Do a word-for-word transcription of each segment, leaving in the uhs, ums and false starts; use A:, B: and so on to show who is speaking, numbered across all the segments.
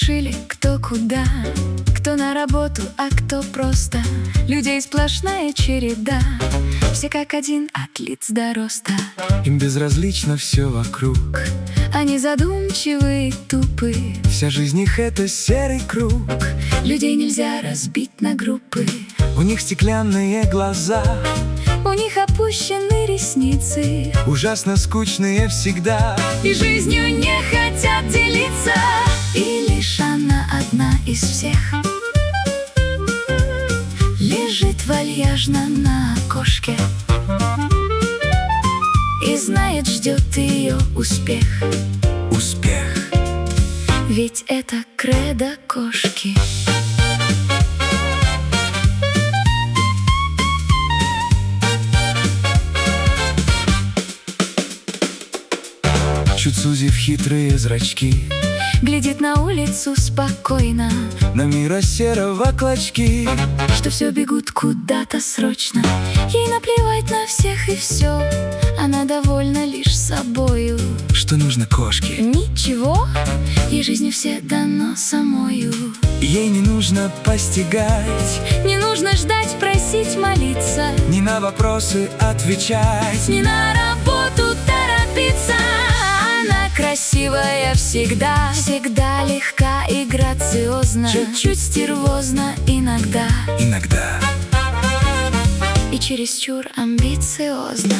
A: спешили кто куда, кто на работу, а кто просто. Людей сплошная череда, все как один, от лиц до роста.
B: Им безразлично все вокруг,
A: они задумчивы и тупы.
B: вся жизнь их — это серый круг.
A: Людей нельзя разбить на группы,
B: У них стеклянные глаза,
A: у них опущены ресницы,
B: ужасно скучные всегда,
A: и жизнью не хотят делиться. И лишь она одна из всех лежит вальяжно на окошке и знает, ждет ее успех.
B: Успех.
A: Ведь это кредо кошки.
B: Чуть сузив хитрые зрачки,
A: Глядит на улицу спокойно,
B: на мира серого клочки,
A: что все бегут куда-то срочно. Ей наплевать на всех и все, она довольна лишь собою.
B: что нужно кошке.
A: Ничего, ей жизнью все дано самою.
B: Ей не нужно постигать,
A: Не нужно ждать, просить, молиться,
B: ни на вопросы отвечать.
A: не на работу торопиться. Она красивая всегда, всегда легка и грациозна, чуть-чуть стервозна иногда,
B: Иногда
A: и чересчур амбициозна.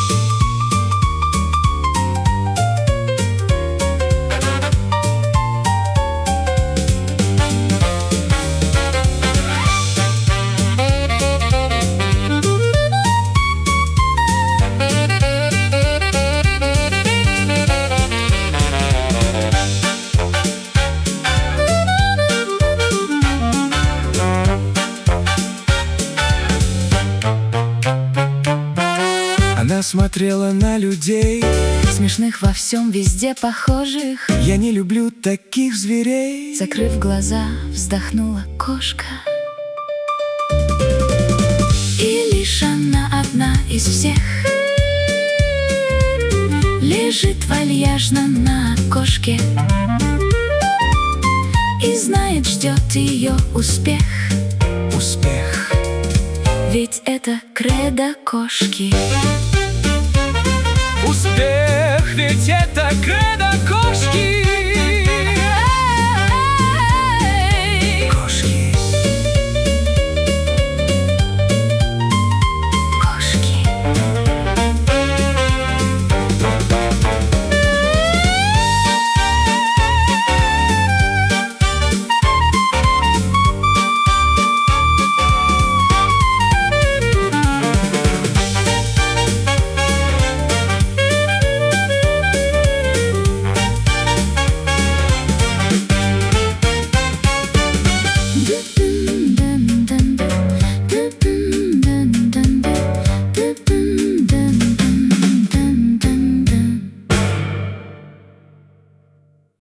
B: она смотрела на людей,
A: Смешных во всем, везде похожих.
B: я не люблю таких зверей.
A: Закрыв глаза, вздохнула кошка. И лишь она одна из всех лежит вальяжно на окошке и знает, ждет ее успех.
B: Успех.
A: Ведь это кредо кошки.